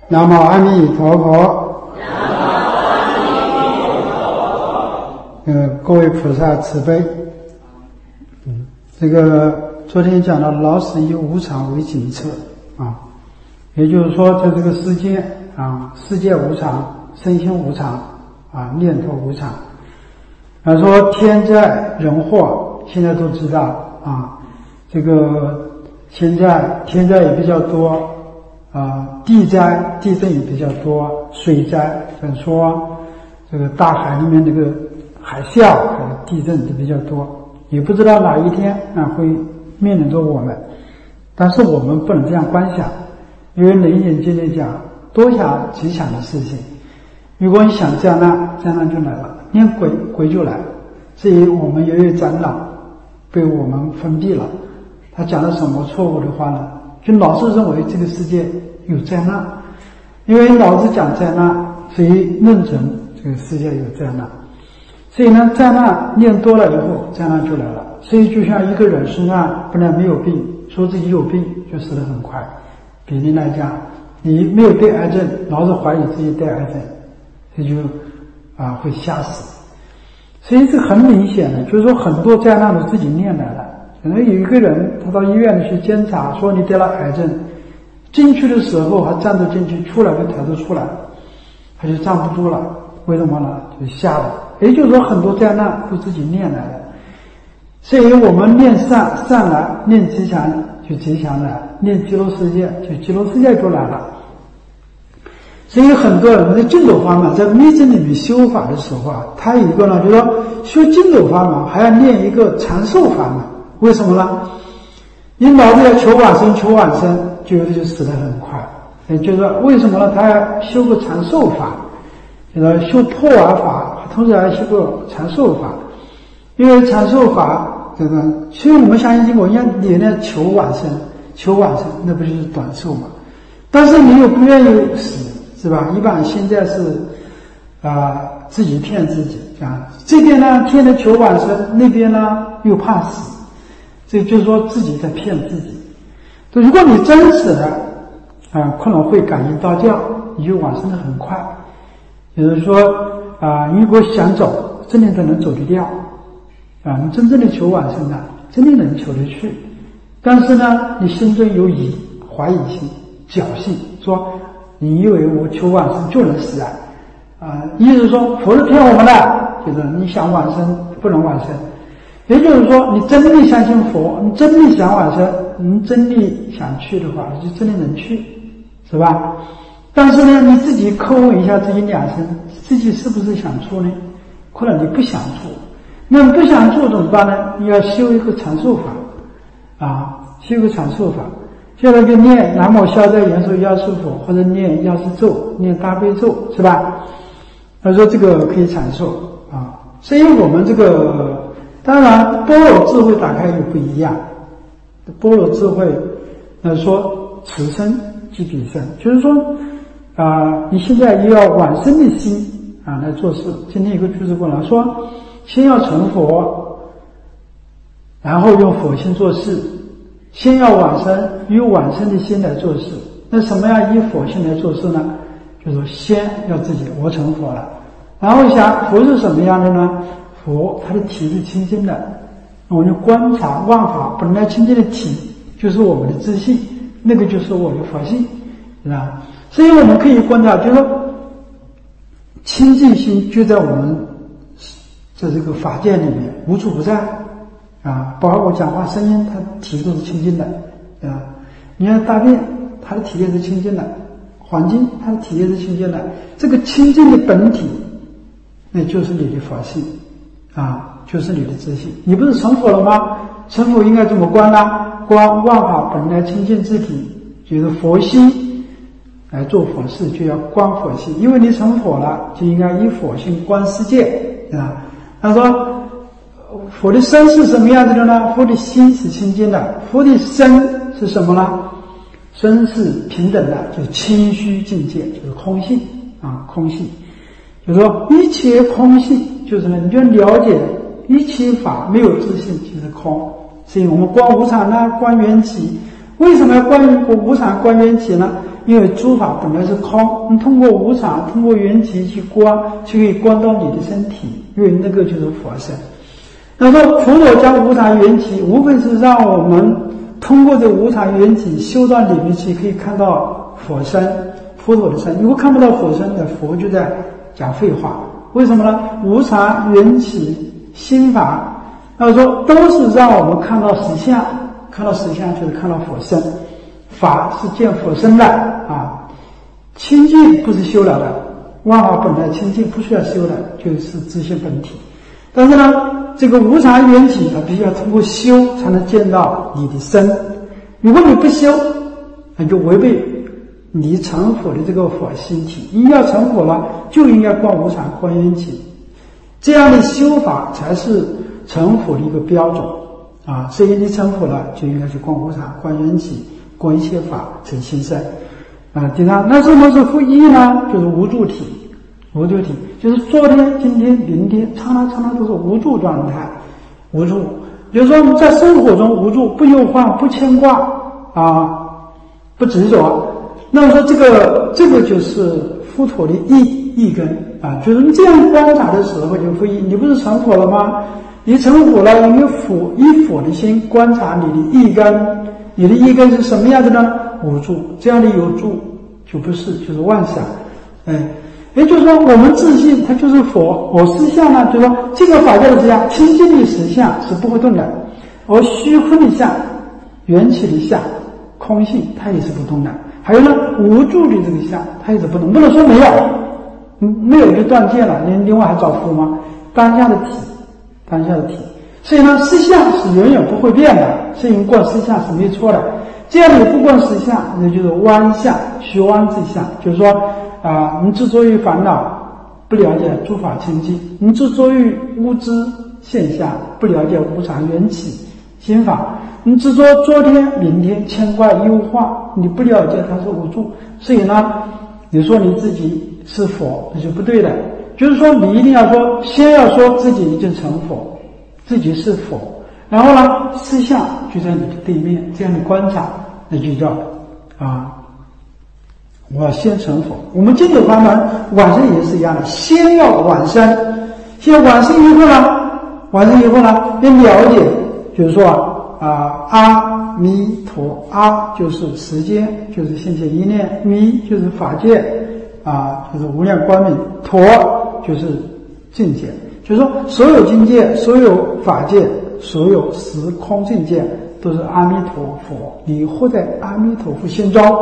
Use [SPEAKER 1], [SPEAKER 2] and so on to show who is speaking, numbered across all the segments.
[SPEAKER 1] 南无阿弥陀佛。各位菩萨慈悲。这个昨天讲到老死以无常为警策啊，也就是说在这个世界啊，世界无常，身心无常啊，念头无常。说天灾人祸现在都知道啊，这个现在天灾也比较多啊，地震也比较多，水灾说这个大海里面这个海啸还有地震都比较多，也不知道哪一天会面临着我们。但是我们不能这样观想，因为《楞严经》里讲多想吉祥的事情，如果你想灾难，灾难就来了，念鬼就来。至于我们由于长老被我们封闭了，他讲了什么错误的话呢？就老是认为这个世界有灾难，因为老子讲灾难，所以认准这个世界有灾难。所以呢，灾难念多了以后，灾难就来了。所以就像一个人身上本来没有病，说自己有病就死得很快。比例来讲，你没有得癌症，老是怀疑自己得癌症，这就会吓死。所以这很明显的，就是说很多灾难都自己念来的。可能有一个人他到医院里去检查，说你得了癌症，进去的时候还站得进去，出来就抬不出来，他就站不住了。为什么呢？就吓了。也就是说很多灾难都自己念来的。所以我们念善来，念吉祥就吉祥来，念极乐世界就极乐世界就来了。所以很多人在净土法门，在密宗里面修法的时候他有一个呢，就是说修净土法门还要念一个长寿法门。为什么呢？你老是要求往生，就有的就死得很快。也就是说为什么呢？他要修个长寿法，就是修破瓦法，同时还修个长寿法。因为长寿法这个，所以我们相信经过，你呢求往生，那不就是短寿嘛？但是你又不愿意死，是吧？一般现在是自己骗自己啊，这边呢天天求往生，那边呢又怕死，所以就是说自己在骗自己。如果你真死了可能会感应道教，你就往生的很快。也就是说你如果想走，真的都能走得掉你真正的求往生真的能求得去。但是呢，你心中有疑、怀疑心、侥幸，说你以为我求往生就能死意思说佛是骗我们的，就是你想往生不能往生。也就是说你真的相信佛，你真的想往生，你真的想去的话，你就真的能去，是吧？但是呢，你自己叩问一下自己良心，自己是不是想出呢？可能你不想出，那么不想出怎么办呢？你要修一个长寿法修一个长寿法。现在就念南无消灾延寿药师佛，或者念药师咒，念大悲咒，是吧？他说这个可以长寿所以我们这个当然般若智慧打开又不一样。般若智慧说此生即彼生，就是说你现在也要往生的心来做事。今天有个居士跟我说，先要成佛，然后用佛心做事。先要往生，用往生的心来做事。那什么样以佛心来做事呢？就是说先要自己我成佛了，然后想佛是什么样的呢？佛他的体是清净的，我们就观察万法本来清净的体就是我们的自信，那个就是我的佛性，是吧？所以我们可以观察，就是说清净心就在我们在这个法界里面无处不在包括我讲话声音，它体都是清净的你看大便，它的体液是清净的，环境它的体液是清净的，这个清净的本体那就是你的佛性就是你的自信。你不是成佛了吗？成佛应该怎么观呢？观万法本来清净之体，就是佛心来做佛事，就要观佛性。因为你成佛了，就应该以佛性观世界他说佛的身是什么样子的呢？佛的心是清净的。佛的身是什么呢？身是平等的，就是谦虚境界，就是空性空性。就是说一切空性，就是呢，你就了解一切法没有自性就是空。所以我们观无常观缘起， 为什么要观无常观缘起呢？因为诸法本来是空，你通过无常，通过缘起去观，就可以观到你的身体，因为那个就是佛身。那说佛陀将无常缘起，无非是让我们通过这无常缘起修到里面去，可以看到佛身，佛陀的身。如果看不到佛身的，佛就在讲废话。为什么呢？无常缘起心法，那说都是让我们看到实相，看到实相就是看到佛身。法是见佛身的啊，清净不是修了的，万法本来清净，不需要修的，就是自性本体。但是呢，这个无常缘起，它必须要通过修才能见到你的身。如果你不修，那就违背你成佛的这个佛心体。你要成佛了，就应该观无常、观缘起，这样的修法才是成佛的一个标准啊。所以你成佛了，就应该去观无常、观缘起。观一切法成心身啊。第三，那什么是复一呢？就是无助体。无助体就是昨天、今天、明天，刹那刹那都是无助状态。无助，比如说我们在生活中无助，不忧患，不牵挂啊，不执着。那么说这个就是佛陀的意根啊，就是你这样观察的时候就复一。你不是成佛了吗？你成佛了，用以佛的心观察你的意根。你的意根是什么样子呢？无助，这样的有助就不是，就是妄想。也就是说我们自信它就是佛，我实相呢，就是说这个法界的实相，清净的实相是不会动的，而虚空的相、缘起的相、空性它也是不动的。还有呢，无助的这个相它也是不动，不能说没有，没有就断见了，另外还找佛吗？当下的体。所以呢，实相是永远不会变的，所以你观实相是没错的。这样你不观实相，那就是妄相、虚妄之相，就是说你执着于烦恼，不了解诸法清净；你执着于无知现象，不了解无常缘起心法；你执着昨天、明天牵挂忧患，你不了解它是无助。所以呢，你说你自己是佛，那就不对的。就是说，你一定要说，先要说自己已经成佛。自己是佛，然后呢，实相就在你的对面，这样的观察，那就叫我要先成佛。我们净土法门往生也是一样的，先要往生，先往生以后呢，要了解，就是说阿弥陀，阿就是时间，就是现前一念，弥就是法界就是无量光明，陀就是境界。就是说，所有境界、所有法界、所有时空境界，都是阿弥陀佛。你活在阿弥陀佛心中，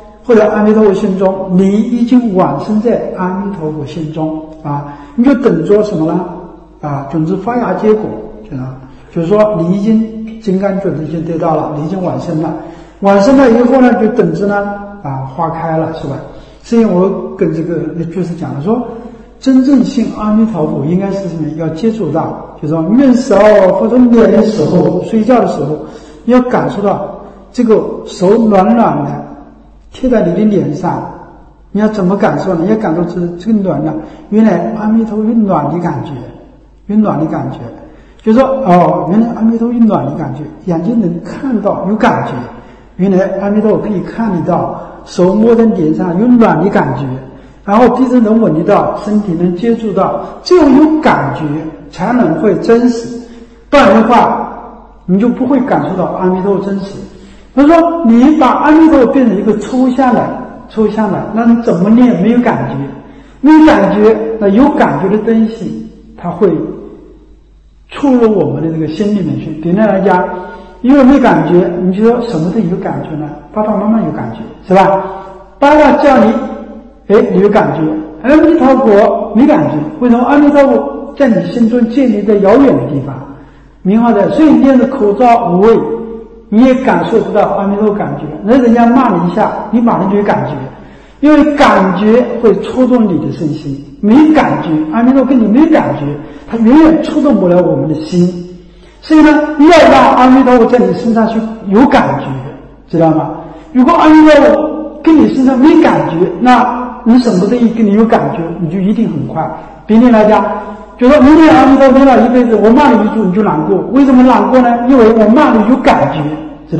[SPEAKER 1] 你已经往生在阿弥陀佛心中你就等着什么呢？种子发芽结果，就是说，你已经金刚种子已经得到了，你已经往生了。往生了以后呢，就等着呢花开了，是吧？所以我跟这个就是讲了说。真正信阿弥陀佛应该是什么？要接触到，就是说面手或者脸的时候，睡觉的时候，要感受到这个手暖暖的贴在你的脸上。你要怎么感受呢？要感受这个暖的，原来阿弥陀佛有暖的感觉，就是说原来阿弥陀佛有暖的感觉，眼睛能看到有感觉，原来阿弥陀佛可以看得到，手摸在脸上有暖的感觉。然后鼻子能闻得到，身体能接触到，只有有感觉才能会真实，不然的话你就不会感受到阿弥陀佛真实。他说你把阿弥陀佛变成一个抽象的，那你怎么念没有感觉？那有感觉的东西它会触入我们的这个心里面去。比那来讲，因为没感觉，你觉得什么都有感觉呢？爸爸妈妈有感觉是吧？爸爸叫你你有感觉，阿弥陀佛没感觉。为什么阿弥陀佛在你心中建立在遥远的地方？明白的，所以你念的口罩无畏，你也感受不到阿弥陀佛感觉。那人家骂你一下，你马上就有感觉，因为感觉会触动你的身心。没感觉，阿弥陀佛跟你没感觉，他永远触动不了我们的心。所以呢，要让阿弥陀佛在你身上去有感觉，知道吗？如果阿弥陀佛跟你身上没感觉，那你什么东西跟你有感觉，你就一定很快。比你来讲，就说你念阿弥陀佛念了一辈子，我骂你一句你就难过，为什么难过呢？因为我骂你有感觉，知道吧？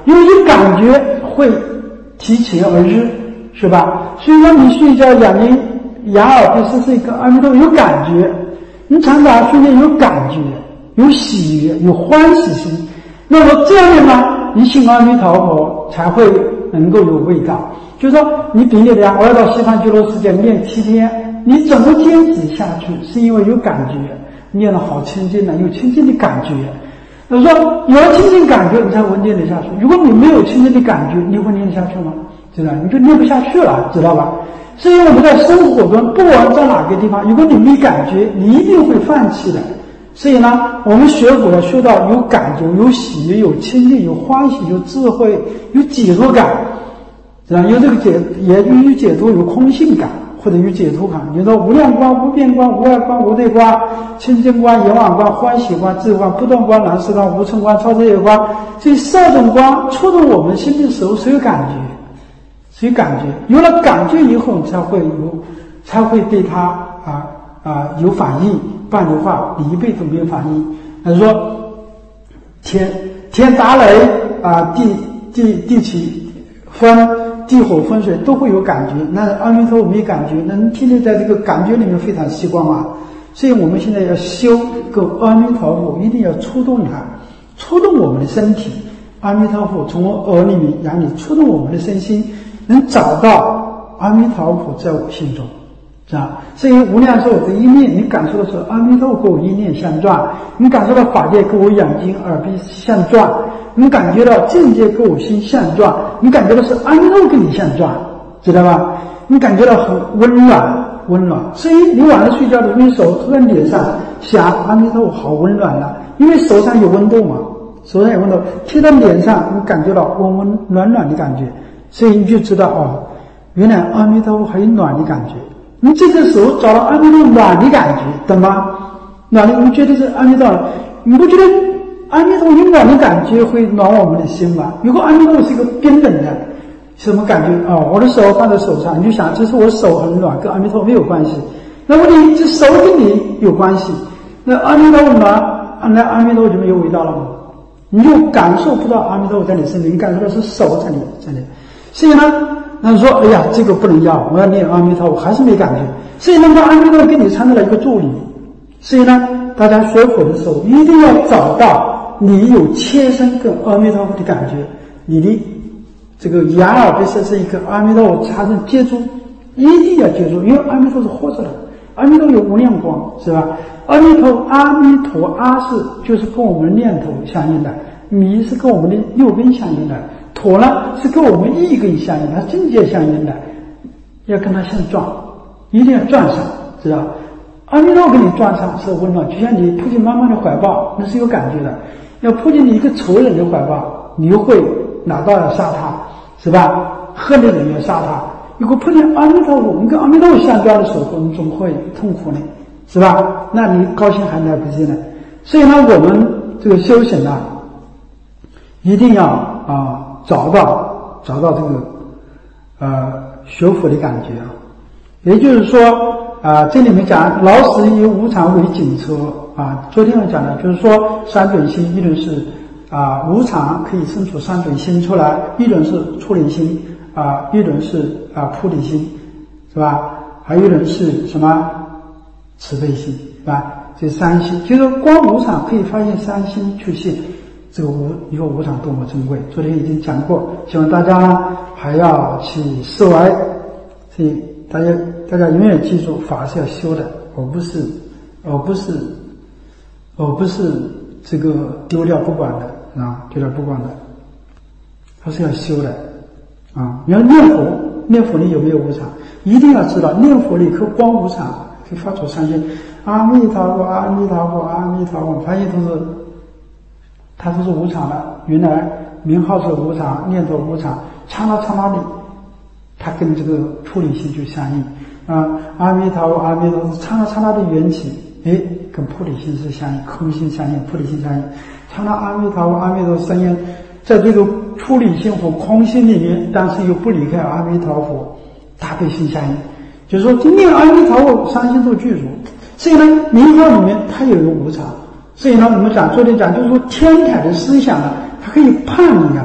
[SPEAKER 1] 因为有感觉会提前而日，是吧？所以让你睡觉两眼仰耳鼻舌身意跟阿弥陀佛有感觉，你常常睡觉有感觉，有喜悦，有欢喜心。那么这样的呢，你信阿弥陀佛才会能够有味道。就是说，你比如讲，我要到西方极乐世界念7天，你怎么坚持下去？是因为有感觉，念了好清净了，有清净的感觉。他说，有了清净感觉，你才会念得下去。如果你没有清净的感觉，你会念得下去吗？知道？你就念不下去了，知道吧？所以我们在生活中，不管在哪个地方，如果你没感觉，你一定会放弃的。所以呢，我们学佛要修到有感觉、有喜悦、有清净、有欢喜、有智慧、有解脱感，知道？有这个也有解脱、有空性感，或者有解脱感。比如说无量光、无边光、无碍光、无对光、清净光、圆满光、欢喜光、智光、不动光、难思光、无尘光、超越光，这12种光触动我们心的时候是有感觉。所以感觉有了感觉以后，才会对他有反应，不然的话你一辈子没有反应。他说天打雷地起风，地火风水都会有感觉，那阿弥陀佛没感觉，那天天在这个感觉里面非常习惯嘛。所以我们现在要修个阿弥陀佛，一定要触动它，触动我们的身体。阿弥陀佛从我耳里面让你触动我们的身心，能找到阿弥陀佛在我心中，是吧？所以无量寿的一念，你感受的是阿弥陀佛跟我一念相转，你感受到法界跟我眼睛耳鼻相转，你感觉到境界跟我心相转，你感觉到是阿弥陀佛跟你相转，知道吧？你感觉到很温暖。所以你晚上睡觉的时候，你手托在脸上想阿弥陀佛好温暖了，因为手上有温度嘛，手上有温度贴到脸上，你感觉到温温暖暖的感觉，所以你就知道哦，原来阿弥陀佛还有暖的感觉。你这个时候找到阿弥陀佛暖的感觉，懂吗？暖的，你觉得是阿弥陀佛，你不觉得阿弥陀佛有暖的感觉会暖我们的心吗？如果阿弥陀佛是一个冰冷的，什么感觉？哦，我的手放在手上，你就想这是我手很暖，跟阿弥陀佛没有关系。那么你这手跟你有关系，那阿弥陀佛暖，那阿弥陀佛就没有味道了吗？你就感受不到阿弥陀佛在你身体，你感受到是手在你。所以呢，那说哎呀，这个不能要，我要念阿弥陀佛，还是没感觉。所以那个阿弥陀佛给你参加了一个助理。所以呢，大家学佛的时候一定要找到你有切身跟阿弥陀佛的感觉，你的这个眼耳鼻舌身意跟阿弥陀佛产生接触，一定要接触，因为阿弥陀佛是活着的，阿弥陀佛有无量光，是吧？阿弥陀阿是就是跟我们的念头相应的，弥是跟我们的六根相应的，陀呢是跟我们意根相应的，境界相应的，要跟它相撞，一定要撞上，知道？阿弥陀佛跟你撞上是温暖，就像你扑进妈妈的怀抱，那是有感觉的。要扑进你一个仇人的怀抱，你又会拿刀要杀他，是吧？恨的人要杀他。如果碰见阿弥陀佛，你跟阿弥陀佛相交的时候，你总会痛苦呢，是吧？那你高兴还来不及呢。所以呢，我们这个修行啊，一定要找到这个学佛的感觉啊。也就是说这里面讲老死以无常为警车啊。昨天我讲的就是说三准心，一种是无常可以生出三准心出来，一种是出离心一种是菩提心，是吧？还有一种是什么慈悲心，是吧？这三心，就是光无常可以发现三心去现这个一个无常多么珍贵。昨天已经讲过，希望大家还要去思维。所以大家永远记住，法是要修的，而不是这个丢掉不管的丢掉不管的，它是要修的你要念佛里有没有无常？一定要知道，念佛里可光无常，可以发出三心，阿弥陀佛，阿弥陀佛，阿弥陀佛，发现它都是无常的。原来名号是无常，念头无常，刹那里，它跟这个出离心就相应阿弥陀佛，阿弥陀佛，刹那的缘起，跟菩提心是相应，空心相应，菩提心相应。刹那阿弥陀佛，阿弥陀佛相应，在这个出离心和空心里面，但是又不离开阿弥陀佛，大悲心相应。就是说，今念阿弥陀佛，三心都具足。所以呢，名号里面它有一个无常。所以呢，我们昨天讲，就是说天台的思想它可以判你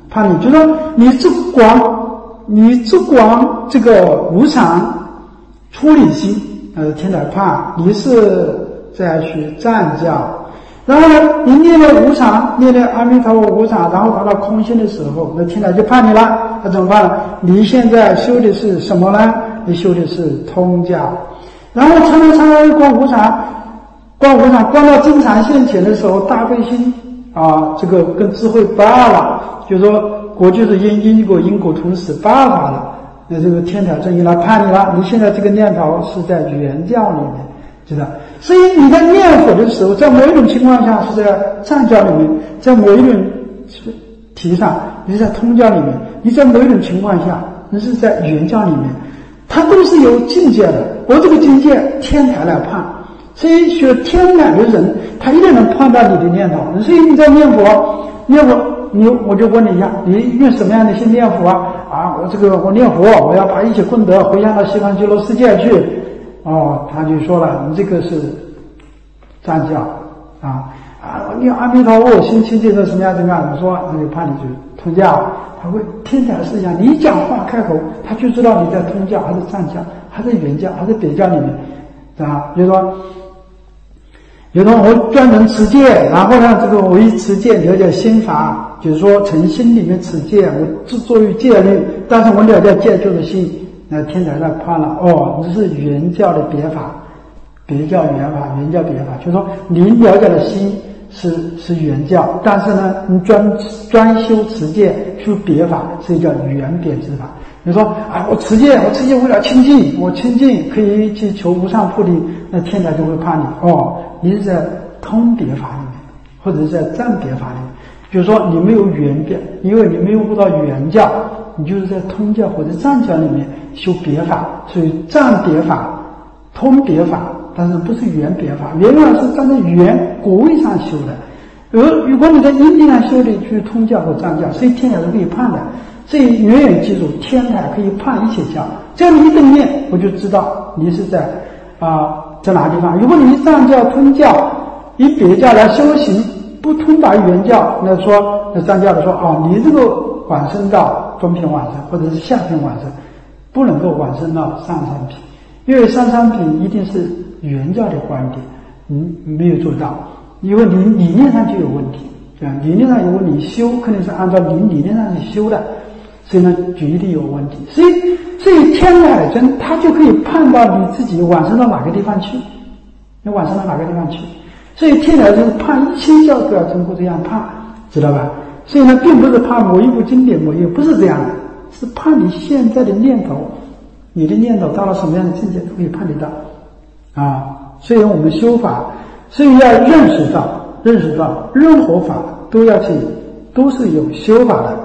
[SPEAKER 1] 怕你，就说你只管这个无常出离心，天台怕你是再去占教。然后呢，你念了无常，念了阿弥陀佛无常，然后达到空性的时候，那天台就怕你了，那怎么办呢？你现在修的是什么呢？你修的是通教。然后常观无常，观到真常现前的时候，大悲心这个跟智慧不二了，就是说果就是因果同时不二法了。那这个天台正义来判你了，你现在这个念头是在原教里面，知道？所以你在念佛的时候，在某一种情况下是在藏教里面，在某一种题上你是在通教里面，你在某一种情况下你是在原教里面，它都是有境界的。我这个境界天台来判，所以学天台的人他一定能判断你的念头。所以你在念佛，我就问你一下，你用什么样的心念佛我念佛，我要把一切功德回向到西方极乐世界去。他就说了，你这个是藏教念阿弥陀佛心清净的什么样，你说他就怕你去通教。他会天台是一样，你一讲话开口，他就知道你在通教还是藏教，还是原教，还是别教里面，比如说有的我专门持戒，然后呢，这个我一持戒了解心法，就是说从心里面持戒，我执着于戒律，但是我了解戒就是心。那天台在判了，这是原教的别法，别教原法，原教别法，就是说你了解的心是原教，但是呢，你专修持戒修别法，所以叫原别之法。你说我持戒为了清净，我清净可以去求无上菩提，那天台就会判你，你是在通别法里面，或者是在占别法里面，就是说你没有原别，因为你没有悟到原教，你就是在通教或者藏教里面修别法，所以占别法通别法，但是不是原别法，原法是站在原果位上修的。如果你在因地上修的去通教或藏教，所以天台是可以判的。所以远远记住，天台可以判一切教，这样你一顿念，我就知道你是在哪地方。如果你一藏教通教以别教来修行，不通达原教，那藏教的说你这个往生到中品往生或者是下品往生，不能够往生到上三品，因为上三品一定是原教的观点，没有做到，因为你理念上就有问题，理念上有问题，修肯定是按照理念上去修的，所以呢就一定有问题。所以天台真他就可以判断你自己往生到哪个地方去，你往生到哪个地方去。所以天台真判一切教都要通过这样判，知道吧？所以呢并不是判某一部经典某一部，不是这样的，是判你现在的念头，你的念头到了什么样的境界都可以判得到所以我们修法，所以要认识到任何法都是有修法的。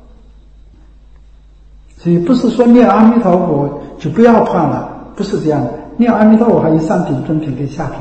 [SPEAKER 1] 所以不是说念阿弥陀佛就不要判了，不是这样的，念阿弥陀佛还有上品中品跟下品。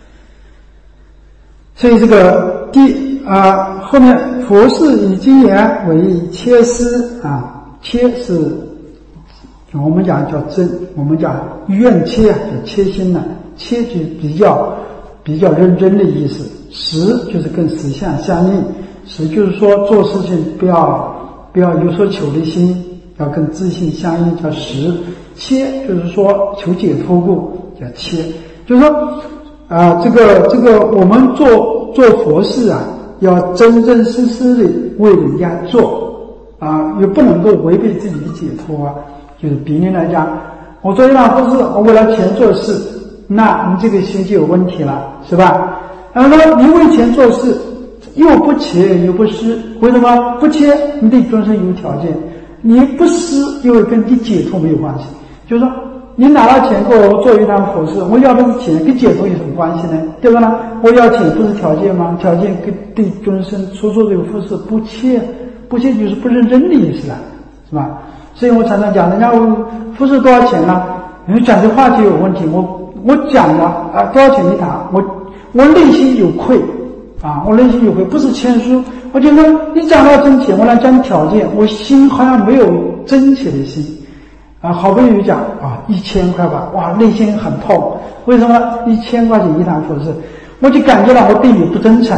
[SPEAKER 1] 所以这个后面佛事以经言为切施切是我们讲叫真，我们讲愿切叫切心呢，切就比较认真的意思，实就是跟实相相应，实就是说做事情不要有所求的心，要跟自信相应，叫实。切就是说求解脱故，叫切，就是说这个我们做佛事要真真实实的为人家做又不能够违背自己的解脱就是比例来讲，我做一场佛事，我为了钱做事，那你这个心就有问题了，是吧？然后你为钱做事，又不切又不施，为什么不切？你对众生有条件，你不施又跟你解脱没有关系。就是说你拿了钱给我做一趟佛事，我要的是钱，跟解脱有什么关系呢？对吧呢？我要钱不是条件吗？条件跟对众生所做这个佛事不切就是不认真的意思了，是吧？所以我常常讲，人家佛事多少钱呢？你讲这话就有问题。我讲了多少钱一堂，我内心有愧我内心有愧，不是谦虚，我觉得你讲到真钱，我来讲条件，我心好像没有真切的心好不容易讲1000块吧，哇，内心很痛。为什么1000块钱一堂佛事？我就感觉到我对你不真诚，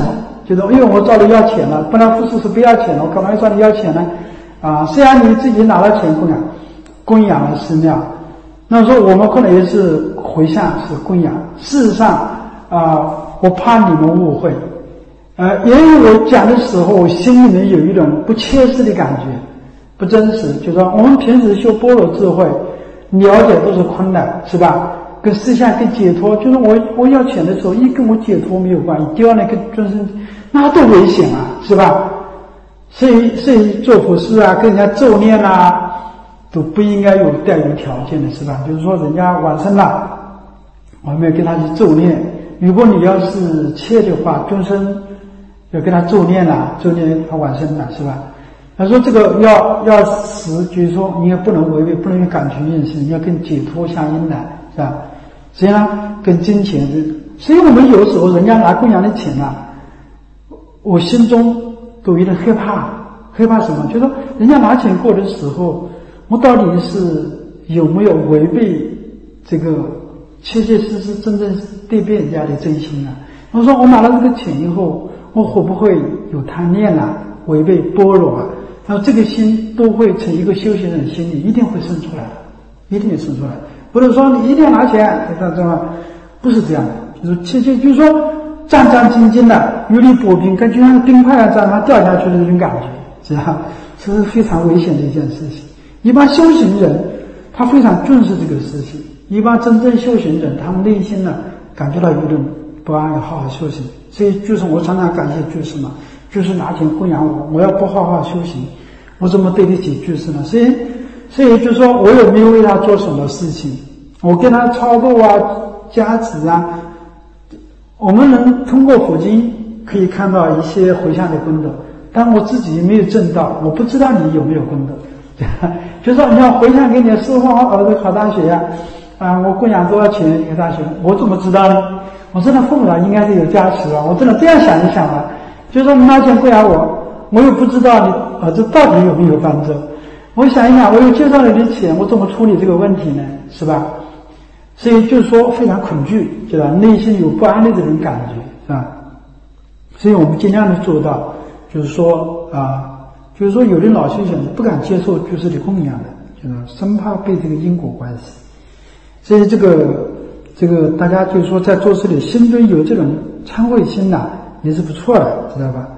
[SPEAKER 1] 就是因为我找你要钱了，本来护士是不要钱的，我干嘛要找你要钱呢？虽然你自己拿了钱供养了寺庙，那说我们可能也是回向是供养。事实上我怕你们误会，因为我讲的时候，我心里面有一种不切实的感觉，不真实。就是说，我们平时修般若智慧，了解都是空的，是吧？跟思想、跟解脱，就是我要钱的时候，一跟我解脱没有关系，丢到那个众生，那多危险啊，是吧？所以做佛事啊，跟人家咒念啊，都不应该带有条件的，是吧？比如说人家往生了，我们要跟他去咒念。如果你要是切的话，众生要跟他咒念了，咒念他往生了，是吧？他说这个要死，就是说你也不能违背，不能用感情认识，你要跟解脱相应的，是吧？实际上跟金钱所以我们有时候人家拿供养的钱我心中都有点害怕什么？就是说人家拿钱过的时候，我到底是有没有违背这个切切实实真正对别人家的真心啊？我说我拿了这个钱以后，我会不会有贪念违背般若然后这个心都会从一个修行人心里一定会生出来，一定会生出来。不是说你一定要拿钱，知道吗？不是这样的，就是切切，就是说战战兢兢的，如履薄冰，感觉像冰块这样掉下去的那种感觉，是吧？这是非常危险的一件事情。一般修行人他非常重视这个事情，一般真正修行人他们内心感觉到有点不安，要好好修行。所以就是我常常感谢居士嘛，居士拿钱供养我要不好好修行，我怎么对得起居士呢？所以就说我有没有为他做什么事情，我跟他超度加持我们能通过佛经可以看到一些回向的功德，但我自己没有证到，我不知道你有没有功德。就说你要回向给你的师父儿子考大学我供养多少钱给大学，我怎么知道呢？我真的父母应该是有加持我真的这样想一想就是说你拿钱供养我又不知道你儿子到底有没有帮助。我想一想，我又介绍你的钱，我怎么处理这个问题呢？是吧？所以就是说非常恐惧，对吧？内心有不安的这种感觉，是吧？所以我们尽量的做到，就是说有的老修行不敢接受居士的供养的，就是生怕被这个因果关系。所以这个大家就是说在做事里心中有这种忏悔心也是不错的，知道吧？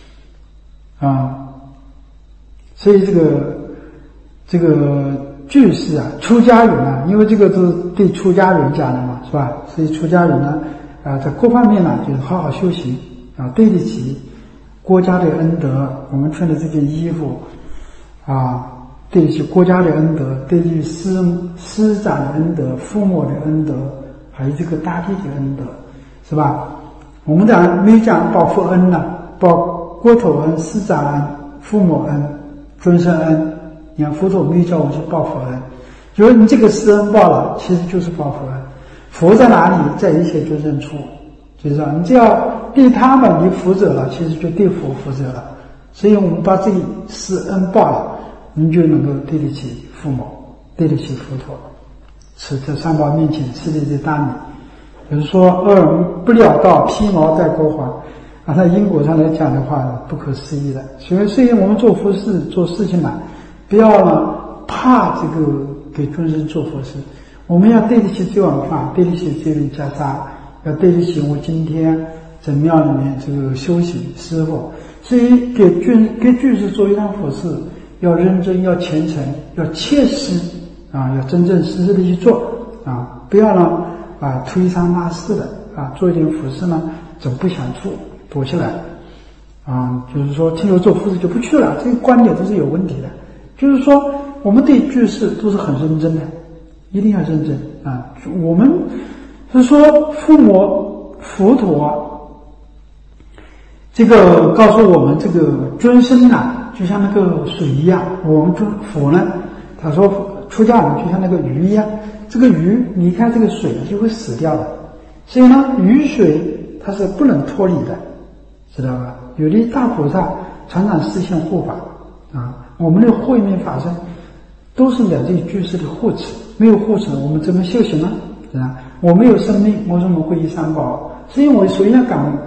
[SPEAKER 1] 所以这个居士出家人因为这个是对出家人讲的嘛，是吧？所以出家人在各方面就是好好修行对得起国家的恩德，我们穿的这件衣服对得起国家的恩德，对得起师长的恩德，父母的恩德，还有这个大地的恩德，是吧？我们没讲报佛恩报国土恩、师长恩、父母恩、尊生恩。你看佛陀没有叫我去报佛恩，就是你这个施恩报了，其实就是报佛恩。佛在哪里，在一切众生处，就是说你只要对他们你负责了，其实就对佛负责了。所以我们把这个施恩报了，你就能够对得起父母，对得起佛陀，是在三宝面前是这大礼。比如说恶人不了道，披毛戴国华在因果上来讲的话，不可思议的。所以我们做佛事做事情不要怕这个给众生做佛事，我们要对得起这碗饭，对得起这轮袈裟，要对得起我今天在庙里面这个修行师父。所以给居士做一趟佛事，要认真，要虔诚，要切实要真正实实的去做不要推三拉四的做一点佛事总不想做，躲起来就是说听说做佛事就不去了，这个观点都是有问题的。就是说我们对居士都是很认真的，一定要认真我们是说父母佛陀这个告诉我们，这个尊生就像那个水一样，我们佛呢他说出家人就像那个鱼一样，这个鱼离开这个水就会死掉的，所以鱼水它是不能脱离的，知道吧？有的大菩萨常常实现护法我们的慧命法身都是来自于居士的护持，没有护持我们怎么修行呢？我没有生命，我怎么皈依三宝？所以我首先要感恩，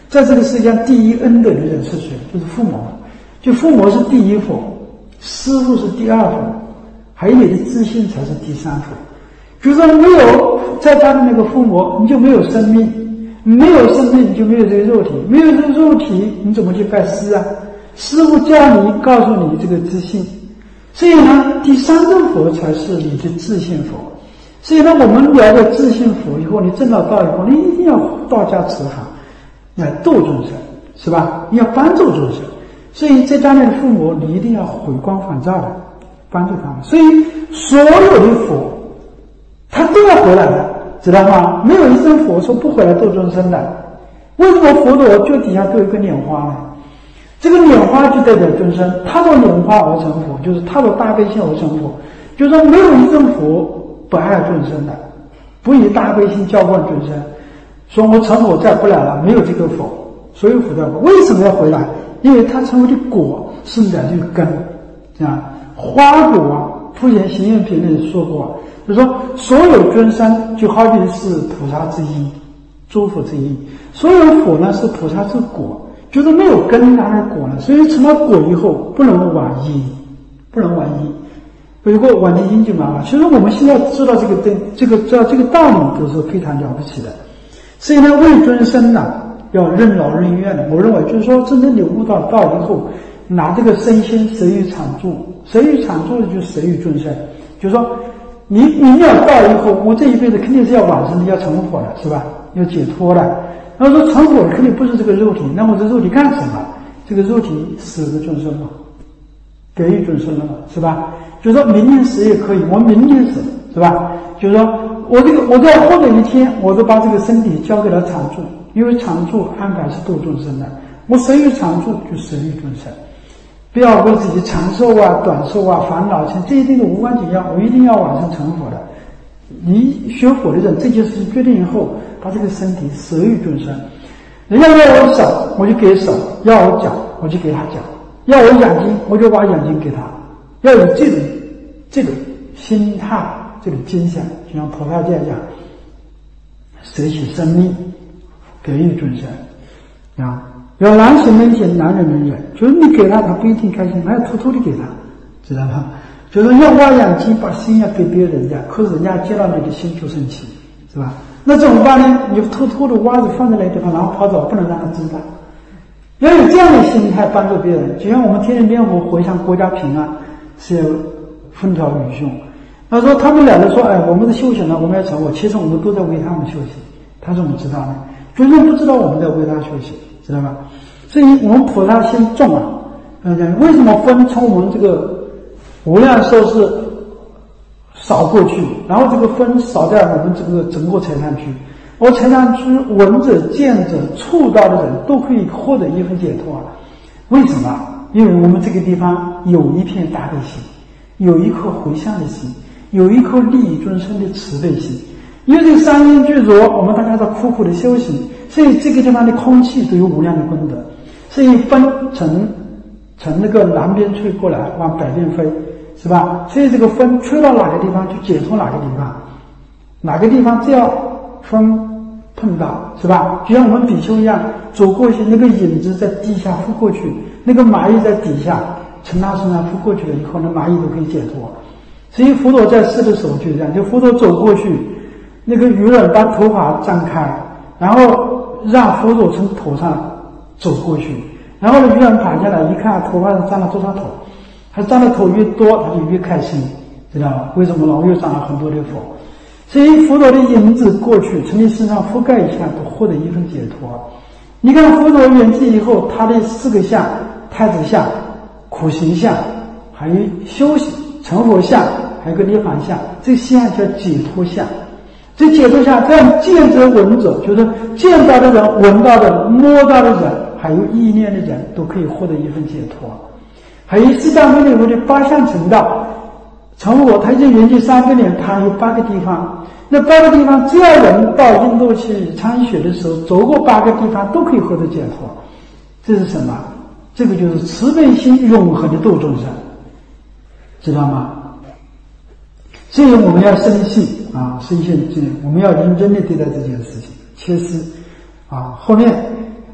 [SPEAKER 1] 在这个世界上第一恩德的人是谁？就是父母。就父母是第一佛，师父是第二佛，还有你的自信才是第三佛。就是说没有在他的那个父母，你就没有生命，没有生命你就没有这个肉体，没有这个肉体你怎么去拜师啊？师父教你，告诉你这个自信。所以呢，第三尊佛才是你的自信佛。所以呢，我们了解自信佛以后，你证到道以后，你一定要道家持法来度众生，是吧？你要帮助众生。所以在家里的父母，你一定要回光返照的帮助他们。所以所有的佛，他都要回来的，知道吗？没有一尊佛说不回来度众生的。为什么佛陀就底下都有一个莲花呢？这个莲花就代表众生，他说莲花而成佛，就是他说大悲心而成佛，就是说没有一尊佛不爱众生的，不以大悲心浇灌众生。说我成佛再不来了，没有这个佛，所有佛教为什么要回来？因为他成为的果是来自于根，这样花果啊，普贤行愿品里说过，就是说所有众生就好比是菩萨之因，诸佛之因，所有佛呢是菩萨之果，就是没有根哪来果呢？所以成了果以后不能往因，不能往因，如果往的因就麻烦。所以说我们现在知道知道这个道理都是非常了不起的。所以呢，为众生呢要任劳任怨的。我认为就是说，真正你悟到道以后，拿这个身心舍于常住，舍于常住的就是舍于众生。就是说，你了道以后，我这一辈子肯定是要往生的，要成佛的，是吧？要解脱的。然后说成佛的肯定不是这个肉体，那我这肉体干什么？这个肉体舍给众生嘛，给予众生了嘛，是吧？就是说明年死也可以，我明年死，是吧？就是说我在活着一天，我都把这个身体交给了常住。因为常住安排是度众生的，我舍于常住就舍于众生，不要为自己长寿啊、短寿啊烦恼，这一定是无关紧要。我一定要往生成佛的。你学佛的人，这件事情决定以后，把这个身体舍于众生。人家要我手，我就给手；要我脚，我就给他脚；要我眼睛，我就把眼睛给他。要有这种心态，这种精神，就像菩萨戒讲，舍弃生命。给予众生啊，要难行能行，难忍能忍。就是你给他，他不一定开心，还要偷偷的给他，知道吗？就是要挖眼睛，把心要给别人家，可是人家接到你的心就生气，是吧？那怎么办呢？你偷偷的挖着放在那个地方，然后跑走，不能让他知道。要有这样的心态帮助别人，就像我们天天念佛回向国家平安，是要风调雨顺。他说他们两个说，哎，我们是修行了，我们要成佛，其实我们都在为他们修行。他怎么知道呢？众生不知道我们在为他修行，知道吧？所以我们菩萨心重啊。为什么风从我们这个无量寿是扫过去，然后这个风扫在我们这个整个财产区，而财产区闻者、见者、触到的人都可以获得一份解脱。为什么？因为我们这个地方有一片大悲心，有一颗回向的心，有一颗利益众生的慈悲心。因为这个三因具足，我们大家在苦苦的修行，所以这个地方的空气都有无量的功德。所以风从那个南边吹过来，往北边飞，是吧？所以这个风吹到哪个地方就解脱哪个地方，哪个地方只要风碰到，是吧？就像我们比丘一样，走过去，那个影子在地下拂过去，那个蚂蚁在底下从他身上拂过去了以后，那蚂蚁都可以解脱。所以佛陀在世的时候就这样，就佛陀走过去，那个渔人把头发张开，然后让佛陀从头上走过去，然后呢，渔人爬下来一看，头发上长了多少头，他长的头越多，他就越开心，知道吗？为什么呢？我又长了很多的佛。所以佛陀的影子过去，从你身上覆盖一下，都获得一份解脱。你看佛陀圆寂以后，他的四个相：太子相、苦行相，还有修行成佛相，还有个涅槃相。这相叫解脱相。这解脱相，这样见者闻者，就是见到的人、闻到的人、摸到的人，还有意念的人，都可以获得一份解脱。还有释迦牟尼佛的八相成道，成佛他已经圆寂300年，他有8个地方，那8个地方只要人到印度去参学的时候，走过8个地方都可以获得解脱。这是什么？这个就是慈悲心永恒的度众生，知道吗？所以我们要深信啊，深信我们要认真的对待这件事情，切实啊。后面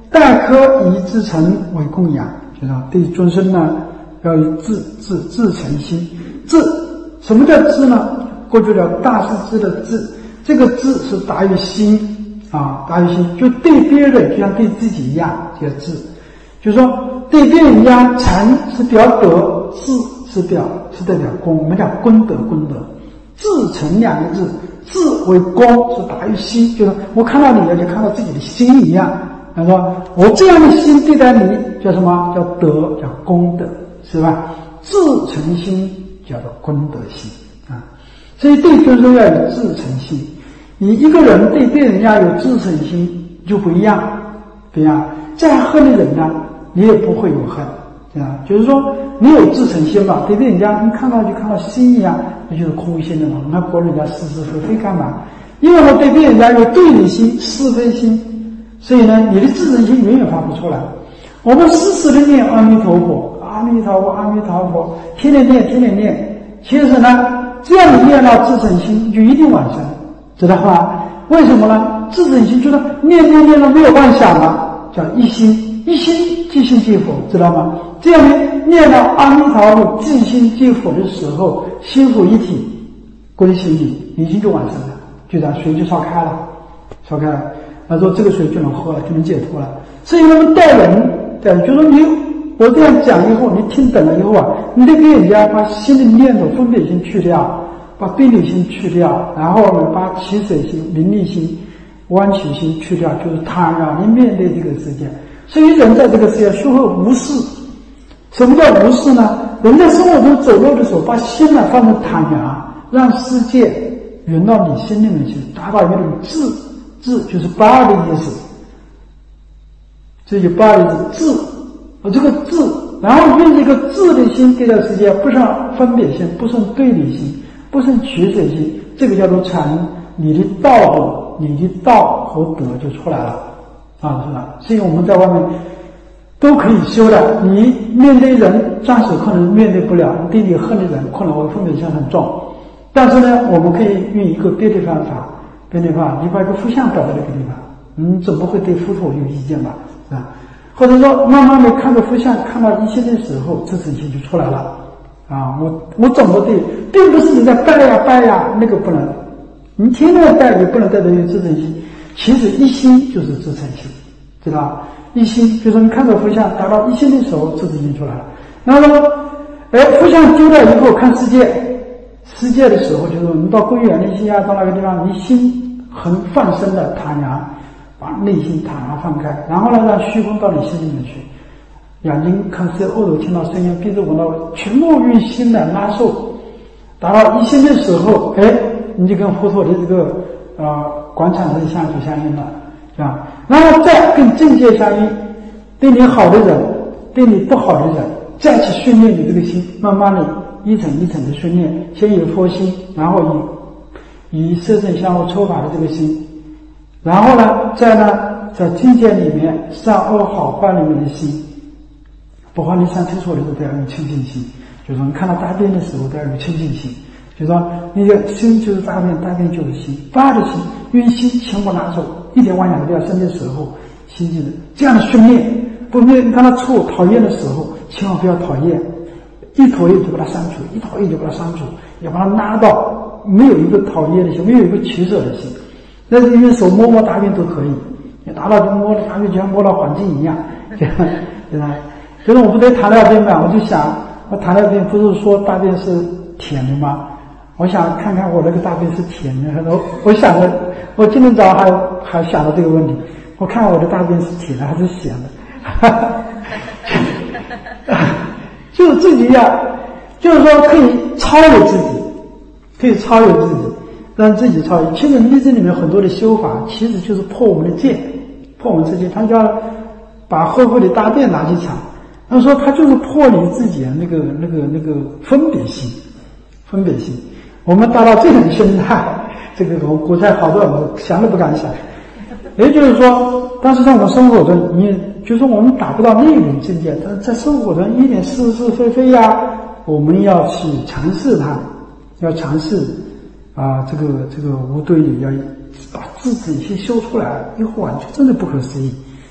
[SPEAKER 1] 待客以至诚为供养，就是对众生呢要以至诚心。至，什么叫至呢？过去的大势至的至，这个至是达于心啊，达于心，就对别人就像对自己一样，叫至。就是说对别人一样，诚是表德，至是代表功，我们讲功德。至诚两个字，至为功，是达于心，就是我看到你了，就看到自己的心一样。他说我这样的心对待你叫什么？叫德，叫功德，是吧？至诚心叫做功德心啊。所以对众生要有至诚心，你一个人对人家有至诚心就不一样。再恨的人呢，你也不会有恨，啊，就是说你有至诚心嘛，对人家你看到就看到心一样，那就是空心的嘛，那管人家是是非非干嘛？因为我对人家有对立心、是非心，所以呢，你的至诚心永远发不出来。我们时时的念阿弥陀佛，阿弥陀佛，阿弥陀佛，天天念，其实呢，这样你念到至诚心就一定往生，知道吧？为什么呢？至诚心就是念了没有妄想了，叫一心即心即佛，知道吗？这样念到阿弥陀佛即心即佛的时候，心佛一体归心里，已经就往生了，就这样水就烧开了，他说这个水就能喝了，就能解脱了。所以他们带人，就说我这样讲以后，你听懂了以后啊，你得给人家把心的念头分别心去掉，把对立心去掉，然后呢，把起水心、名利心、弯曲心去掉，就是坦然的面对这个世界。所以人在这个世界学会无视。什么叫无视呢？人在生活中走路的时候，把心呢放在坦然，让世界圆到你心里面去，达到一种智就是八的意思。这就八的智，这个智，然后用这个智的心对待世界，不生分别心，不生对立心，不生取舍心，这个叫做诚。你的道和德就出来了啊，是吧？所以我们在外面都可以修的。你面对人暂时可能面对不了，对你恨的人可能会分别心很重，但是呢，我们可以用一个别的方法，你把一个佛像摆在那个地方，你总不会对佛陀有意见吧？是吧？或者说慢慢的看着佛像看到一心的时候，至诚心就出来了啊！我怎么对，并不是你在拜呀，那个不能，你天天拜也不能带着有至诚心。其实一心就是至诚心，知道吧？一心就是你看着佛像达到一心的时候，至诚心出来了。然后呢，佛像丢了以后看世界的时候，就是你到公园里去啊，到那个地方，你心很放生的坦然，把内心坦然放开，然后呢，让虚空到你心里面去，眼睛看世界，耳朵听到声音，鼻子闻到，全部用心的拉受，达到一心的时候，你就跟佛陀的这个广场人相应了，是吧？然后再跟境界相应，对你好的人，对你不好的人，再去训练你这个心，慢慢的一层一层的训练，先有佛心，然后以色身相互抽法的这个心，然后呢，在境界里面善恶好坏里面的心，包括你上厕所的时候都要有清净心，就是说你看到大便的时候都要有清净心，就是说你的心就是大便，大便就是心，八的心，因为心全部拿走，一点妄想都不要生的时候，心就是这样的训练。不你看他讨厌的时候，千万不要讨厌，一讨厌就把它删除，要把它拉到没有一个讨厌的心，没有一个取舍的心。那是因为手摸大便都可以，你拿到就摸了大便，就像摸到环境一样，对吧？就是我不对糖尿病嘛，我就想，我糖尿病不是说大便是甜的吗？我想看看我那个大便是甜的，我想着，我今天早上还想到这个问题，我看我的大便是甜的还是咸的，就是自己就是说可以超越自己，让自己超越。其实历史里面很多的修法，其实就是破我们的戒，他就要把后悔的大便拿去抢，他说他就是破你自己的那个分别心。我们达到这种心态，这个国菜好多我想都不敢想。也就是说，但是在我们生活中，就是说我们达不到那种境界，但是在生活中一点是是非非呀，我们要去尝试它，要尝试这个无对立，要把自己先修出来，以后就真的不可思议。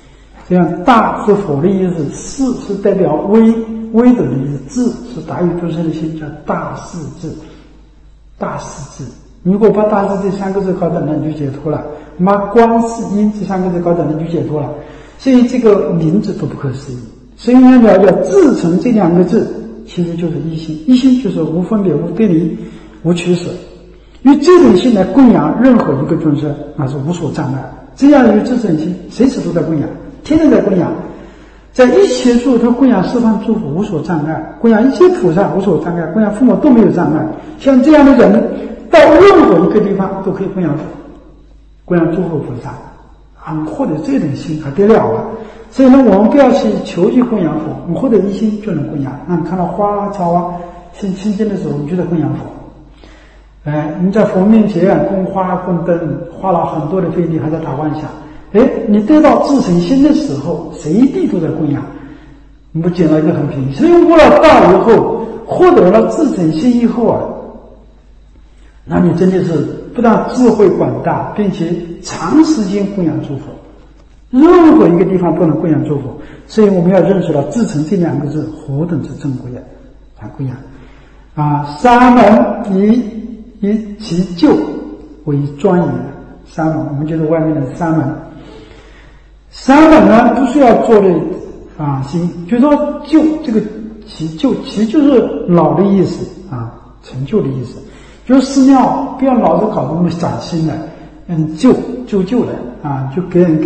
[SPEAKER 1] 这样大是佛的意思，士是代表威德的意思，智是达于诸生的心，叫大士智。大士智，如果把大士这三个字搞懂了，你就解脱了；把观世音这三个字搞懂了，你就解脱了。所以这个名字都不可思议。所以呢，了解至诚这两个字，其实就是一心。一心就是无分别、无对立、无取舍。以这种心来供养任何一个众生，那是无所障碍。这样一个至诚心，随时都在供养，天天在供养。在一切处都供养十方诸佛无所障碍，供养一切菩萨无所障碍，供养父母都没有障碍。像这样的人，到任何一个地方都可以供养佛，供养诸佛菩萨，获得这种心还得了啊！所以呢，我们不要去求去供养佛，我们获得一心就能供养。那你看到花草啊，心清净的时候，你就在供养佛。你在佛面前供花供灯，花了很多的费力，还在打妄想。你得到至诚心的时候，随地都在供养，你不捡了一个很便宜。所以悟了道以后，获得了至诚心以后啊，那你真的是不但智慧广大，并且长时间供养诸佛，任何一个地方都能供养诸佛。所以我们要认识到至诚这两个字何等之珍贵啊！供养三门以其就为庄严。三门，我们就是外面的三门。三门呢，不是要做的心，就是说就这个其就是老的意思成就的意思。就是寺庙不要老是搞这么崭新的，旧的就给人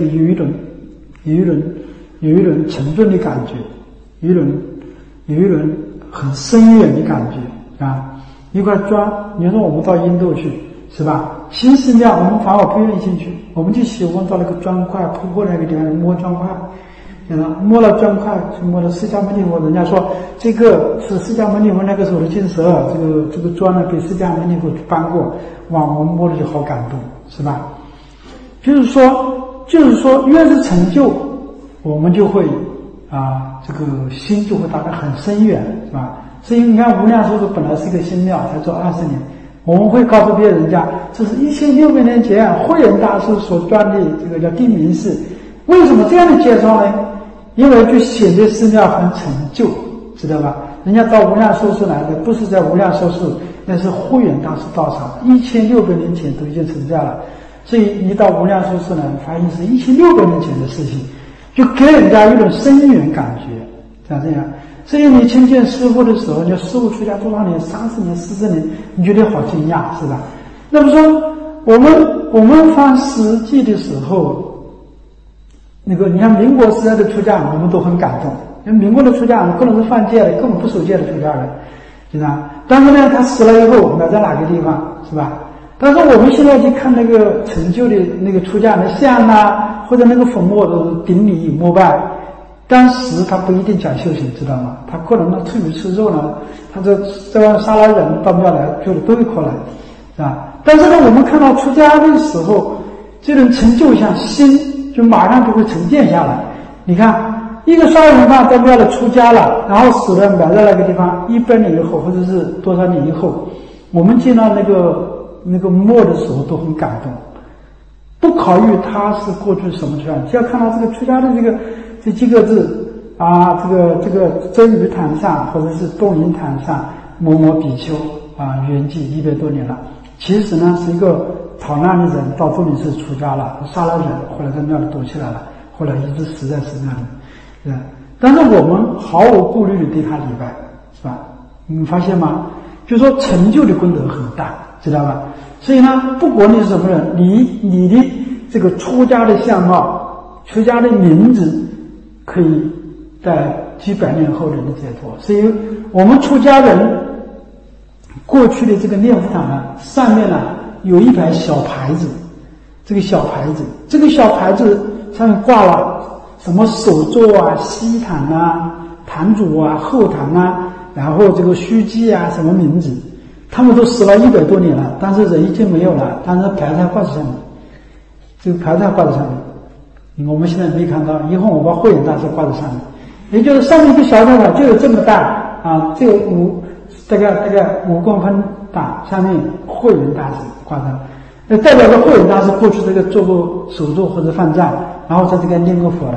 [SPEAKER 1] 有一种沉重的感觉，有一种很深远的感觉一块砖，你说我们到印度去是吧？新寺庙我们反而不愿意进去，我们就喜欢到那个砖块铺过那个地方摸砖块，摸了砖块就摸了释迦牟尼佛。人家说这个是释迦牟尼佛那个时候的金蛇，这个砖呢被释迦牟尼佛搬过，哇，我们摸了就好感动，是吧？就是说，越是成就，我们就会这个心就会达到很深远，是吧？所以你看无量寿司本来是一个新庙，才做20年。我们会告诉别人家，这是1600年前慧远大师所钻的这个叫地名寺。为什么这样的介绍呢？因为就显得寺庙很成就，知道吧？人家到无量寿司来的不是在无量寿司，那是慧远大师道场，1600年前都已经存在了。所以一到无量寿司呢，发现是1600年前的事情，就给人家一种深远感觉，像这样。所以你亲近师父的时候，你师父出家多少年，30年、40年，你觉得好惊讶，是吧？那么说，我们翻史记的时候，你看民国时代的出家人，我们都很感动。因为民国的出家人可能是犯戒的，根本不守戒的出家人，是吧？但是呢，他死了以后埋在哪个地方，是吧？但是我们现在去看那个成就的那个出家人的像或者那个坟墓都是顶礼膜拜。当时他不一定讲修行，知道吗？他可能出鱼吃肉呢，他在外杀了人到庙来，就都会过来，是吧？但是呢，我们看到出家的时候，这种成就像心就马上就会沉淀下来。你看，一个杀人犯到庙里出家了，然后死了埋在那个地方，100年以后或者是多少年以后，我们见到那个墓的时候都很感动，不考虑他是过去什么出家，只要看到这个出家的这几个字这个真鱼坛上或者是洞云坛上某某比丘圆寂100多年了，其实呢是一个逃难的人到这里是出家了，杀了人，后来在庙里躲起来了，后来一直死在寺庙里，但是我们毫无顾虑的对他礼拜，是吧？你发现吗？就说成就的功德很大，知道吧？所以呢，不管你是什么人，你的这个出家的相貌、出家的名字，可以在几百年后人的解脱。所以我们出家人过去的这个念佛堂上面有一排小牌子，这个小牌子上面挂了什么首座西坛坛主后坛然后这个虚迹什么名字，他们都死了100多年了，但是人已经没有了，但是牌才挂在上面，这个牌才挂在上面，我们现在没看到，以后我把慧远大师挂在上面，也就是上面一个小小的就有这么大这个大概5公分大，上面慧远大师挂上，代表着慧远大师过去这个做过手作或者犯障，然后在这个念过佛来，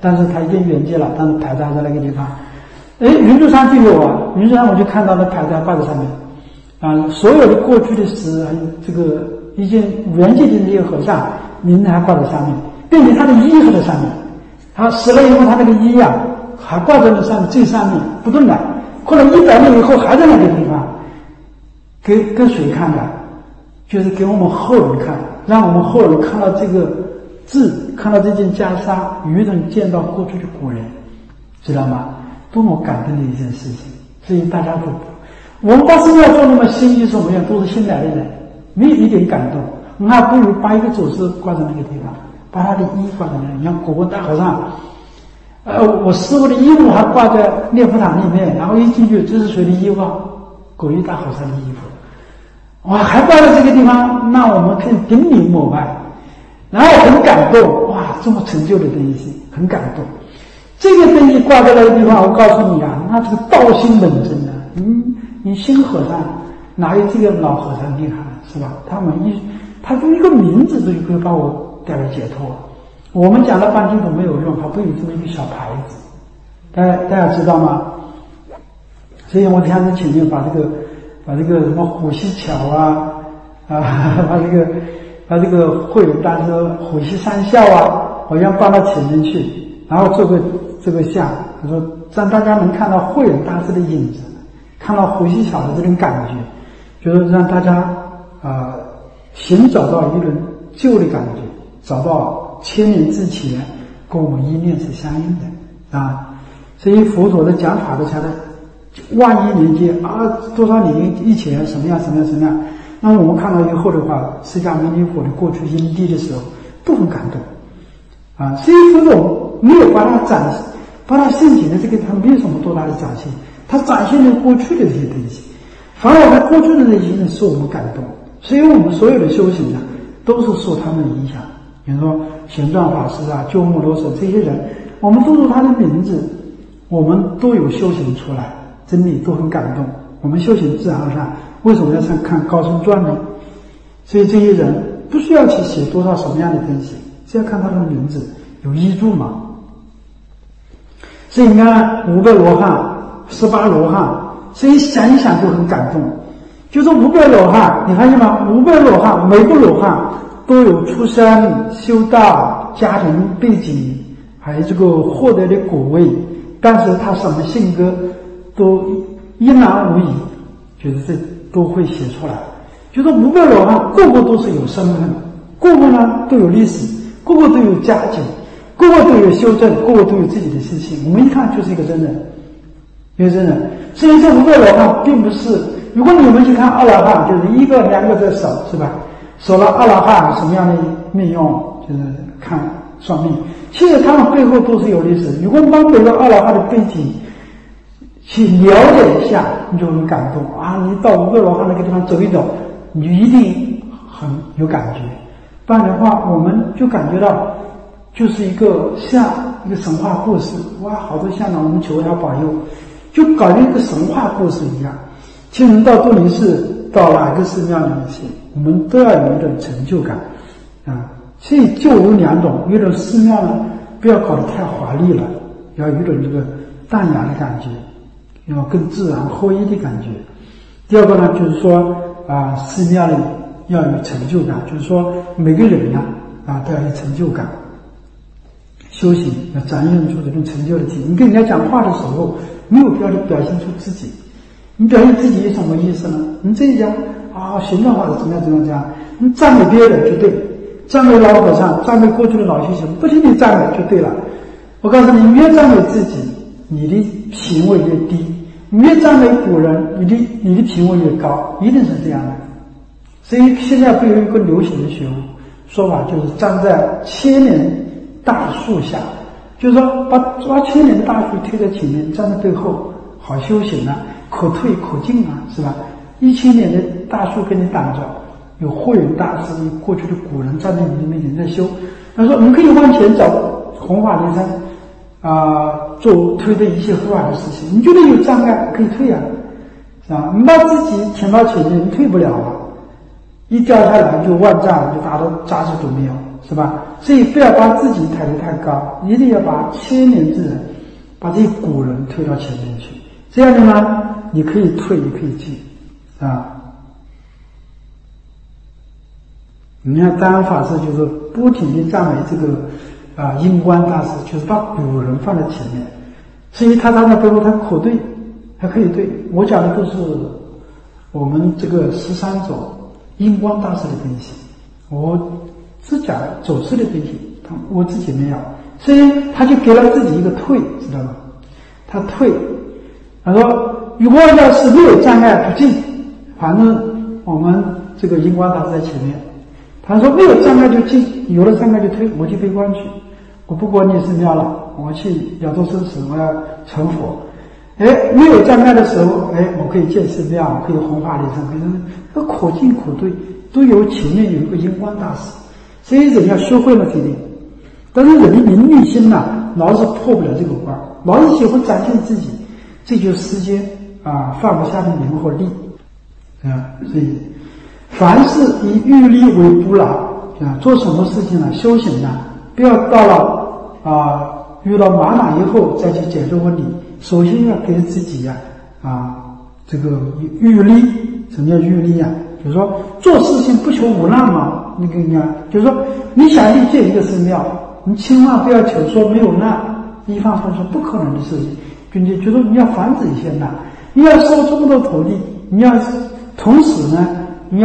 [SPEAKER 1] 但是它已经圆寂了，但是牌子还在那个地方。云珠山就有啊，云珠山我就看到那牌子还挂在上面啊，所有的过去的诗，还有这个已经圆寂的那些和尚名字还挂在上面，并且他的衣还在上面。他死了以后，他那个衣啊还挂在那上面最上面不动的。后来100年以后还在那个地方，给谁看的？就是给我们后人看，让我们后人看到这个字，看到这件袈裟，愚人见到过去的古人，知道吗？多么感动的一件事情！所以大家都，我们到现在做那么心意什么样，都是新来的人，没有一点感动。我们还不如把一个走势挂在那个地方，把他的衣挂在那里。你看果文大和尚，我师父的衣服还挂在念佛堂里面，然后一进去，这是谁的衣服啊？果一大和尚的衣服，哇，还挂在这个地方，那我们可以顶礼膜拜，然后很感动，哇，这么成就的东西，很感动。这个东西挂在那个地方，我告诉你啊，那这个道心本真啊，你新和尚哪有这个老和尚厉害是吧？他就一个名字就可以把我带来解脱。我们讲了半天都没有用，他都有这么一个小牌子，大家知道吗？所以我下次请你把这个什么虎溪桥把这个慧远大师虎溪三笑啊，我要帮他请进去，然后做个这个像，他说让大家能看到慧远大师的影子，看到虎溪桥的这种感觉，就是让大家寻找到一人旧的感觉，找到千年之前跟我们一念是相应的啊。所以佛陀的讲法的才万亿年间多少年以前什么样，那么我们看到以后的话，释迦牟尼佛的过去因地的时候都很感动啊。所以佛陀没有把他圣贤的这个他没有什么多大的展现，他展现了过去的这些东西，反而他过去的那些人受我们感动。所以我们所有的修行都是受他们的影响。比如说玄奘法师鸠摩罗什这些人，我们都说他的名字，我们都有修行出来，真理都很感动。我们修行自然而然，为什么要看高僧传呢？所以这些人不需要去写多少什么样的东西，只要看他的名字有依注嘛。所以你看500罗汉、18罗汉，所以想一想就很感动。就是500罗汉，你发现吗？500罗汉，每个罗汉都有出生、修道、家庭背景，还有这个获得的果位，但是他什么性格都一览无遗，就是这都会写出来。就是500罗汉，个个都是有身份，个个呢都有历史，个个都有家境，个个都有修正，个个都有自己的事情。我们一看就是一个真人，一个真人。所以这500罗汉并不是。如果你们去看阿罗汉，就是1个2个在守，是吧？守了阿罗汉什么样的命用，就是看算命。其实他们背后都是有历史。如果把每个阿罗汉的背景去了解一下，你就很感动啊！你到5个罗汉那个地方走一走，你就一定很有感觉。不然的话，我们就感觉到就是一个像一个神话故事，哇，好多像我们求他保佑，就搞成一个神话故事一样。其实到杜林寺，到哪个寺庙里面去，我们都要有一种成就感啊。所以就有2种，一种寺庙呢，不要搞得太华丽了，要有一种这个淡雅的感觉，要更自然合一的感觉。第二个呢，就是说寺庙里要有成就感，就是说每个人都要有成就感，修行要展现出这种成就的体。你跟人家讲话的时候，没有必要表现出自己。你表现自己有什么意思呢？你这一讲玄奘法师怎么样，你赞美别人就对，赞美老和尚，赞美过去的老修行，不停地赞美就对了。我告诉你，越赞美自己，你的品位越低；你越赞美古人，你的品位越高，一定是这样的。所以现在会有一个流行的说法，就是站在千年大树下，就是说把千年的大树推在前面，站在背后，好修行可退可进是吧？1000年的大树跟你挡着，有慧远大师，有过去的古人站在你的面前在修。他说：“你可以往前走，弘法利生做推的一些护法的事情。你觉得有障碍可以退是吧？你把自己前面，你退不了一掉下来就万丈，就打到渣子都没有， 是吧？所以不要把自己抬得太高，一定要把千年之人，把这些古人推到前面去。这样的呢，你可以退也可以进啊。你看丹安法师就是不停地赞美这个印光大师，就是把古人放在前面。所以他站在背后，他可对，还可以对。我讲的都是我们这个13种印光大师的东西，我只讲走势的东西，我自己没有，所以他就给了自己一个退，知道吗？他退，他说如果要是没有障碍不进，反正我们这个印光大师在前面。他说没有障碍就进，有了障碍就退，我去悲观去，我不管你寺庙了，我去亚洲生死，我要成佛。没有障碍的时候，我可以建寺庙，可以弘法利生，可进可退，都有前面有一个印光大师。所以人要学会了这点，但是人的名利心老是破不了这个关，老是喜欢展现自己，这就是世间放不下的名和利所以凡事以欲利为不劳做什么事情修行不要到了遇到麻烦以后再去解决问题，首先要给自己这个欲利。什么叫欲利就是说做事情不求无难嘛。就是说你想去建一个寺庙，你千万不要求说没有难，一方说是不可能的事情，并且觉得你要防止一些难，你要收这么多土地，你要同时呢，你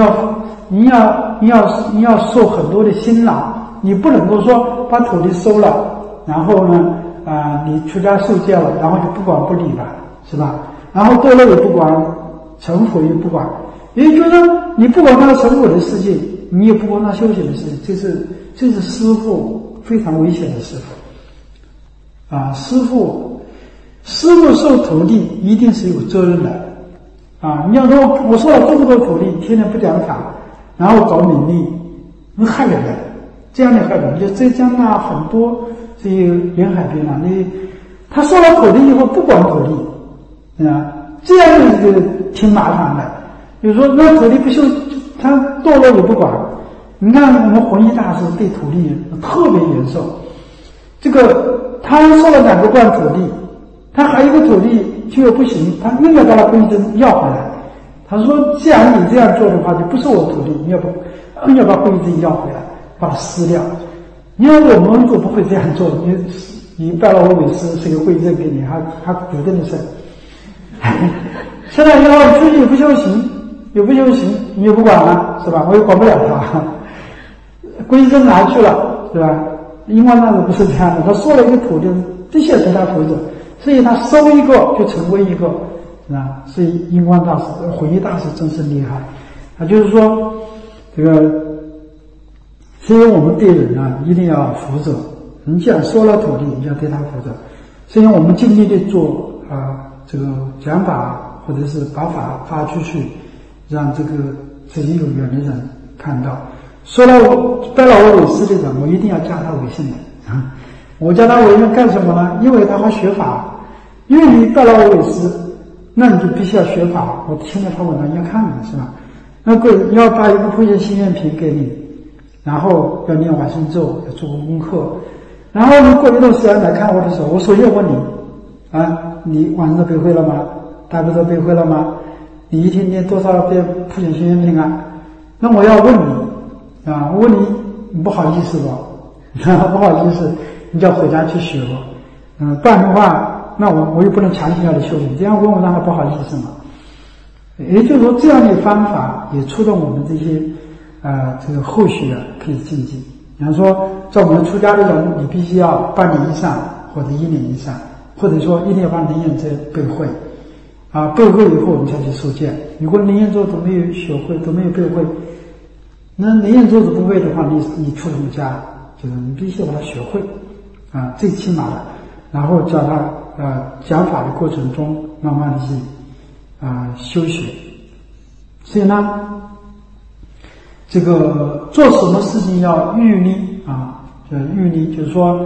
[SPEAKER 1] 要受很多的辛劳，你不能够说把土地收了，然后呢你出家受戒了，然后就不管不理了，是吧？然后堕落也不管，成佛也不管，也就是说你不管他成佛的事情，你也不管他修行的事情，这是师父非常危险的师父师父受徒弟一定是有责任的你要说我收了这么多徒弟，天天不讲法，然后搞名利，那害人的，这样的害人。就浙江很多这些沿海边他收了土地以后不管土地这样就挺麻烦的。比如说那土地不修，他堕落也不管。你看我们弘一大师对土地特别严守，这个他收了2个罐土地，他还有一个土地就不行，他硬要把它归真要回来。他说既然你这样做的话，就不是我土地，你要把归真要回来，把它撕掉。因为我们不会这样做，你拜了我为师，是个归真给你，还决定的事。现在以后出去也不修行，你也不管了，是吧？我也管不了他。归真拿去了，是吧？印光大师不是这样的，他收了一个土地，这些是他负责，所以他收一个就成为一个所以印光大师、弘一大师真是厉害就是说这个，所以我们对人一定要负责。你既然收了土地，你要对他负责。所以我们尽力的做这个讲法，或者是把法发出去，让这个自己有缘的人看到。说了拜了我为师的人，我一定要加他微信的我加他微信干什么呢？因为他会学法，因为你拜了我为师，那你就必须要学法。我听了他文章要看的是吧？那你要发一个普贤心愿瓶给你，然后要念往生咒，要做功课，然后你过一段时间来看我的时候，我首先问你你往生咒背会了吗？大悲咒背会了吗？你一天念多少遍普贤心愿瓶那我要问你我问你不好意思吧不好意思，你就要回家去学吧不然的话，那我又不能强行要你修行，这样问我让他不好意思嘛。也就是说，这样的方法也促动我们这些这个后续可以进进。比方说，在我们出家的人，你必须要半年以上或者1年以上，或者说一定要把楞严咒背会背会以后我们才去受戒。如果楞严咒都没有学会，都没有背会，那楞严咒都不会的话，你出什么家？就是你必须要把它学会最起码的，然后叫他讲法的过程中慢慢的去修学。所以呢，这个做什么事情要欲利欲利就是说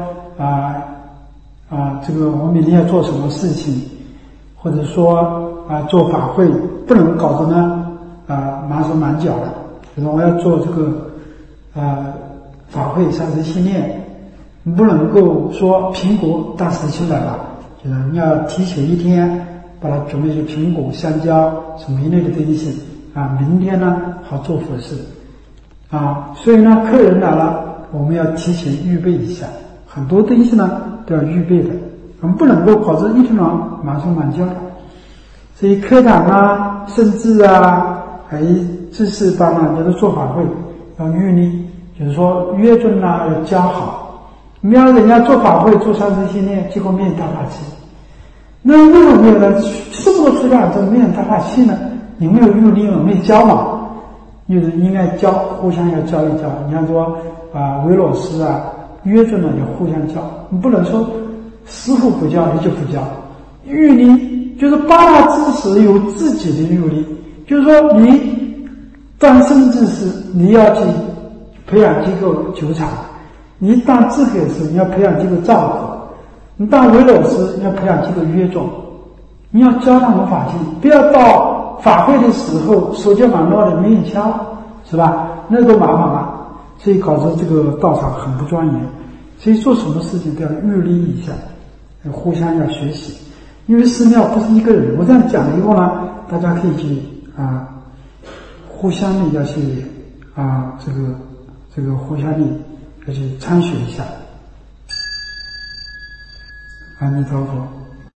[SPEAKER 1] 这个我们每天要做什么事情，或者说做法会不能搞得呢忙手忙脚的。比如说我要做这个法会上师心念，不能够说苹果大师兄来了，就是你要提前一天把它准备成苹果、香蕉什么一类的东西啊，明天呢好做佛事啊。所以呢，客人来了，我们要提前预备一下，很多东西呢都要预备的，我们不能够跑这一天忙马上满交的。所以课堂啊、甚至啊，还有知识班啊，就是做法会要预立，就是说约准啊要教好。你要人家做法会做上师心念，结果没有大法器，那为什么没有呢？这么多出家人没有大法器呢？你没有预立嘛，没有教嘛？就是应该教，互相要教一教。你看说啊，韦老师啊，约准了要互相教，你不能说师父不教你就不教。预立就是八大知识有自己的预立，就是说你当生知识，你要去培养机构纠察；你当智慧师，你要培养机构照顾；你当韦老师，你要培养机构约众。你要教他们法性，不要到法会的时候手脚忙乱的没有教，是吧？那都麻烦了，所以搞得这个道场很不庄严。所以做什么事情都要预立一下，互相要学习。因为寺庙不是一个人，我这样讲以后呢，大家可以去互相的要去这个互相的要去参学一下。阿弥陀佛。